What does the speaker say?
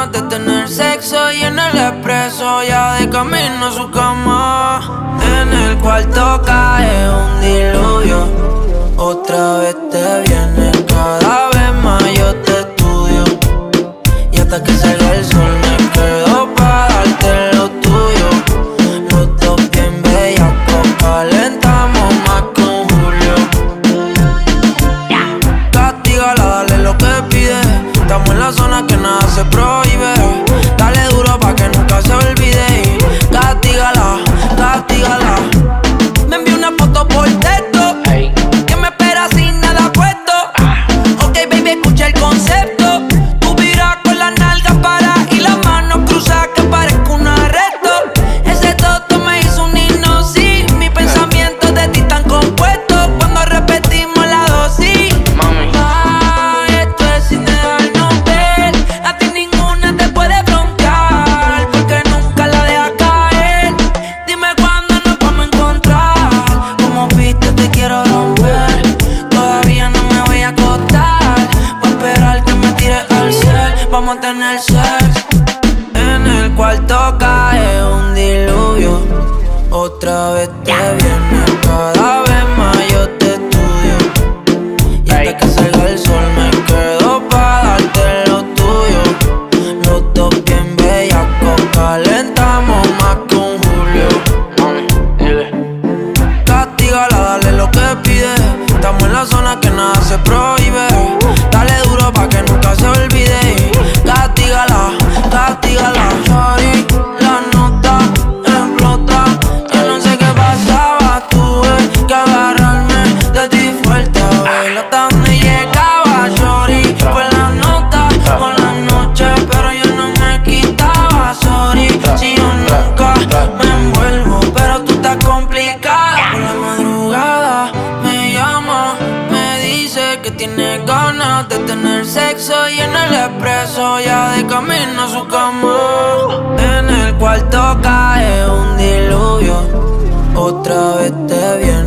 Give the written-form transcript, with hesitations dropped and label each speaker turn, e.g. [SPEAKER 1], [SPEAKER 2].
[SPEAKER 1] ganas de tener sexo y en el expreso ya de camino a su cama. En el cuarto cae un diluvio, otra vez te viene, cada vez más yo te estudio. Y hasta que salga el sol me quedo pa' darte lo tuyo. Los dos bien bellacos, calentamos más con Julio. Castígala, dale lo que pide. Estamos en la zona que nada se prohíbe. Dale duro pa' que nunca se olvide. Y castígala, castígala. Me envió una foto por texto, que me espera sin nada puesto. Ok, baby, escucha el concepto. Tú viras con las nalgas para y las manos cruzadas que parezco un arresto. Ese toto me hizo un himno, sí. Mis pensamientos de ti están compuestos cuando repetimos la dosis.
[SPEAKER 2] Mami,
[SPEAKER 1] Esto es sin dejarnos ver. A ti ninguna te puede broncear, porque nunca la dejas caer. Dime cuándo nos vamos a encontrar. Como viste te quiero romper. Todavía no me voy a acostar. Voy a esperar que me tires al cel. Vamos a tener sexo. En el cuarto cae un diluvio, otra vez te viene, cada vez más yo te estudio. Y hasta que salga el sol me quedo pa' darte lo tuyo. Los dos bien bellacos, calentamos más con Julio.
[SPEAKER 2] mami, dile.
[SPEAKER 1] Castígala, dale lo que pide. Estamos en la zona que nada se prohíbe. Dale duro pa' que nunca se olvide. Castígala, castígala. Sorry, la nota explota. Yo no sé qué pasaba, tuve que agarrarme de ti fuerte. A ver hasta donde llegaba, sorry. Fue la nota con la noche, pero yo no me quitaba, sorry. Si yo nunca me envuelvo, pero tú estás complicada. Por la madrugada me llama, me dice que tiene ganas de tener sexo y en el expreso ya de camino a su cama. En el cuarto cae un diluvio, otra vez te viene.